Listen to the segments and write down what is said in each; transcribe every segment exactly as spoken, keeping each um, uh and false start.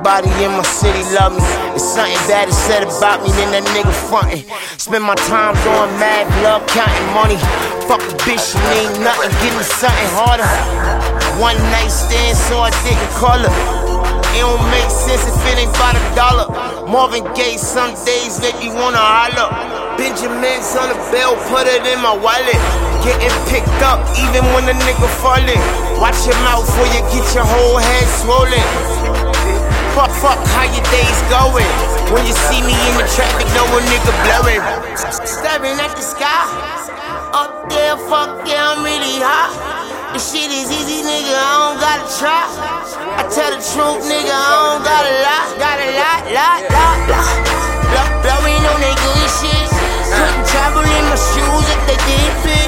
Everybody in my city love me. It's something bad is said about me, then that nigga frontin'. Spend my time doing mad love, counting money. Fuck a bitch, she ain't nothing, give me something harder. One night stand, so I didn't call her. It don't make sense if it ain't about a dollar. Marvin Gaye, some days make me wanna holler. Benjamin's on the bell, put it in my wallet. Getting picked up, even when the nigga fallin'. Watch your mouth before you get your whole head swollen. Fuck, fuck, how your days going? When you see me in the traffic, know a nigga blurring. Staring at the sky, up there, fuck yeah, I'm really hot. This shit is easy, nigga, I don't gotta try. I tell the truth, nigga, I don't gotta lie. Gotta lie, lie, lie, lie. Blow, blowing on they good shit. Couldn't travel in my shoes if they did fit.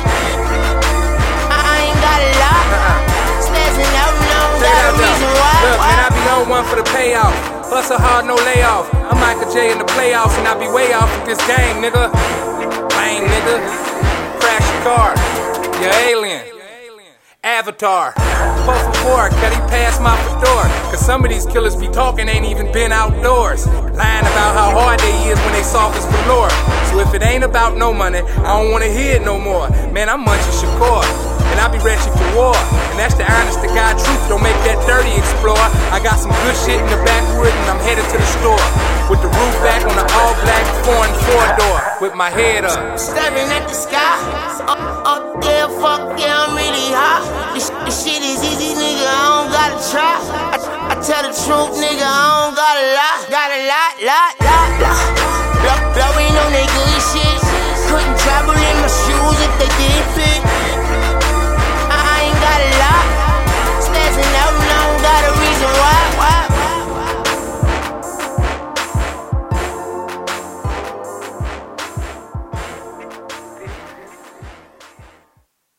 I ain't gotta lie. Spazzing out, no, got a reason why. Look, man, I be on one for the payoff. Hustle hard, no layoff. I'm Michael J in the playoffs, and I be way off with this game, nigga. Lame, nigga. Crash your car. You're alien. Avatar. Four for four, cut he past my fedora. Cause some of these killers be talking, ain't even been outdoors. Lying about how hard they is when they soft as velour. So if it ain't about no money, I don't wanna hear it no more. Man, I'm munching Shakur, and I be ready for war. And that's the honest to God truth, don't make that dirty explore. I got some good shit in the backwood and I'm headed to the store. With the roof back on the all black foreign four door. With my head up. Staring at the sky. Up, up there, fuck yeah, I'm really hot. This, this shit is easy, nigga, I don't gotta try. I, I tell the truth, nigga, I don't gotta lie. Gotta lie, lie, lie, lie. Blow, blowing on they good shit. Couldn't travel in my shoes if they did fit.